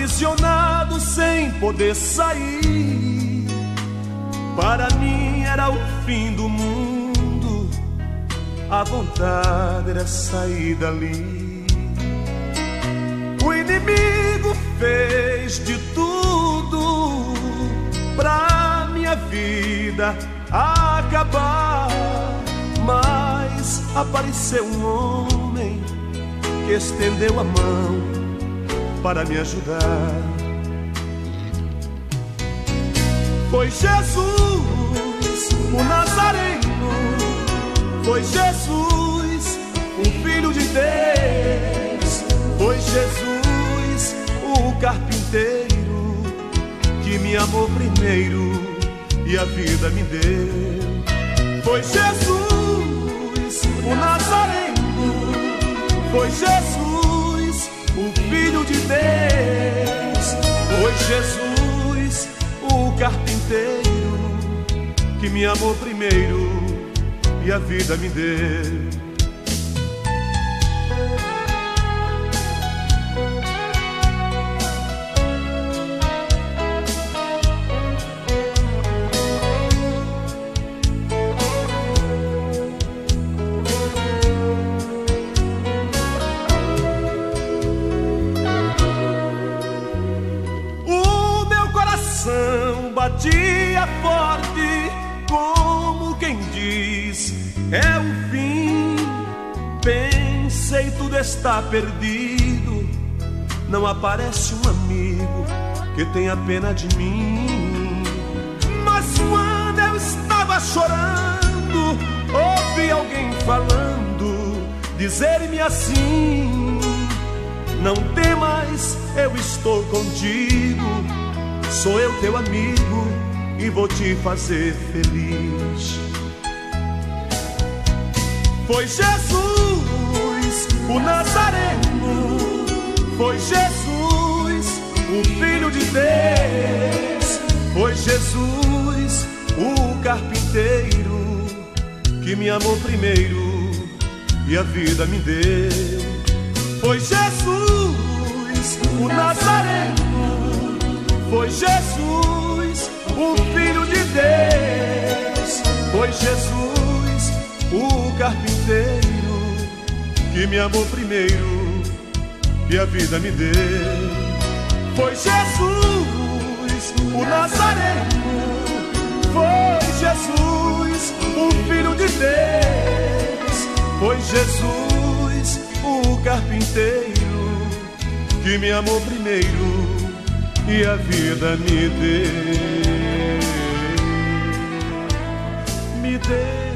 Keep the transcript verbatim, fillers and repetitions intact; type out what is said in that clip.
aprisionado sem poder sair. Para mim era o fim do mundo, a vontade era sair dali. O inimigo fez de tudo pra minha vida acabar, mas apareceu um homem que estendeu a mão para me ajudar. Foi Jesus, o Nazareno, foi Jesus, o Filho de Deus, foi Jesus, o carpinteiro, que me amou primeiro e a vida me deu. Foi Jesus, o Nazareno, foi Jesus, o Filho de Deus, foi Jesus, o carpinteiro, que me amou primeiro e a vida me deu. Batia forte, como quem diz, é o fim. Pensei, tudo está perdido, não aparece um amigo que tenha pena de mim. Mas quando eu estava chorando, ouvi alguém falando, dizer-me assim: não temas, eu estou contigo, sou eu teu amigo e vou te fazer feliz. Foi Jesus, o Nazareno, foi Jesus, o Filho de Deus, foi Jesus, o carpinteiro, que me amou primeiro e a vida me deu. Foi Jesus, o Nazareno, foi Jesus, o Filho de Deus, foi Jesus, o carpinteiro, que me amou primeiro e a vida me deu. Foi Jesus, o Nazareno, foi Jesus, o Filho de Deus, foi Jesus, o carpinteiro, que me amou primeiro e a vida me deu, me deu.